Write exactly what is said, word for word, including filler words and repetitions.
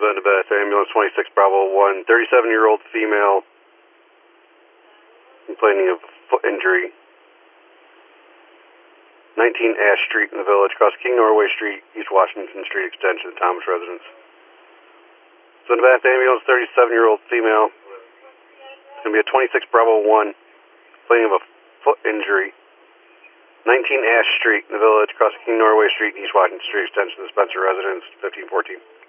Been to Beth, ambulance twenty-six Bravo one, thirty-seven-year-old female complaining of foot injury. nineteen Ash Street in the Village, across King Norway Street, East Washington Street Extension, Thomas Residence. Been to Beth, ambulance thirty-seven-year-old female. It's going to be a twenty-six Bravo one, complaining of a foot injury. nineteen Ash Street in the Village, across King Norway Street, East Washington Street Extension, Spencer Residence, fifteen fourteen.